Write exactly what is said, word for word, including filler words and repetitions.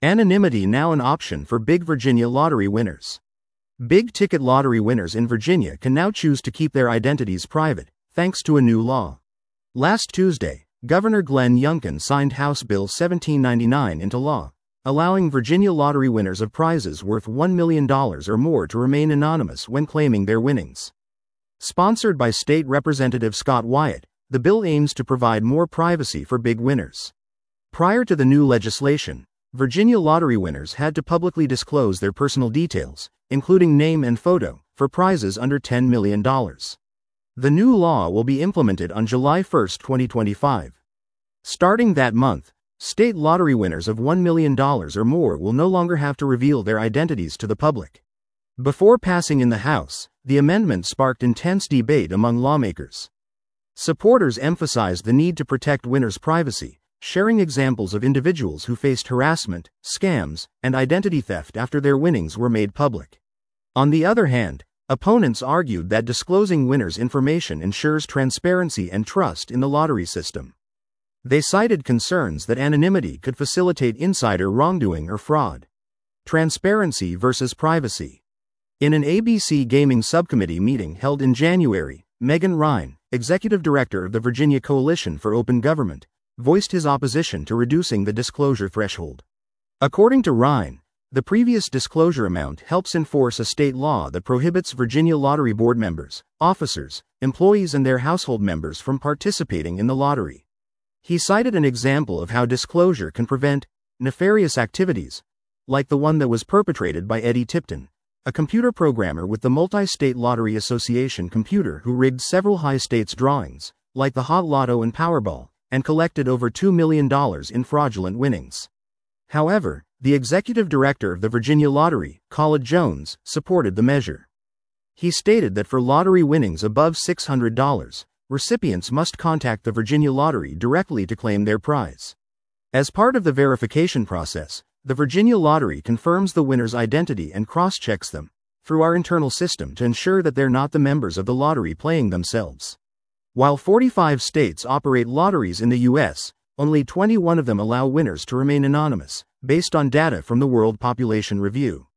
Anonymity now an option for big Virginia lottery winners. Big-ticket lottery winners in Virginia can now choose to keep their identities private, thanks to a new law. Last Tuesday, Governor Glenn Youngkin signed House Bill seventeen ninety-nine into law, allowing Virginia lottery winners of prizes worth one million dollars or more to remain anonymous when claiming their winnings. Sponsored by State Representative Scott Wyatt, the bill aims to provide more privacy for big winners. Prior to the new legislation, Virginia lottery winners had to publicly disclose their personal details, including name and photo, for prizes under ten million dollars. The new law will be implemented on July first, twenty twenty-five. Starting that month, state lottery winners of one million dollars or more will no longer have to reveal their identities to the public. Before passing in the House, the amendment sparked intense debate among lawmakers. Supporters emphasized the need to protect winners' privacy, sharing examples of individuals who faced harassment, scams, and identity theft after their winnings were made public. On the other hand, opponents argued that disclosing winners' information ensures transparency and trust in the lottery system. They cited concerns that anonymity could facilitate insider wrongdoing or fraud. Transparency versus privacy. In an A B C Gaming Subcommittee meeting held in January, Megan Ryan, executive director of the Virginia Coalition for Open Government, voiced his opposition to reducing the disclosure threshold. According to Ryan, the previous disclosure amount helps enforce a state law that prohibits Virginia Lottery Board members, officers, employees and their household members from participating in the lottery. He cited an example of how disclosure can prevent nefarious activities, like the one that was perpetrated by Eddie Tipton, a computer programmer with the Multi-State Lottery Association computer who rigged several high-stakes drawings, like the Hot Lotto and Powerball, and collected over two million dollars in fraudulent winnings. However, the executive director of the Virginia Lottery, Khalid Jones, supported the measure. He stated that for lottery winnings above six hundred dollars, recipients must contact the Virginia Lottery directly to claim their prize. As part of the verification process, the Virginia Lottery confirms the winner's identity and cross-checks them through our internal system to ensure that they're not the members of the lottery playing themselves. While forty-five states operate lotteries in the U S, only twenty-one of them allow winners to remain anonymous, based on data from the World Population Review.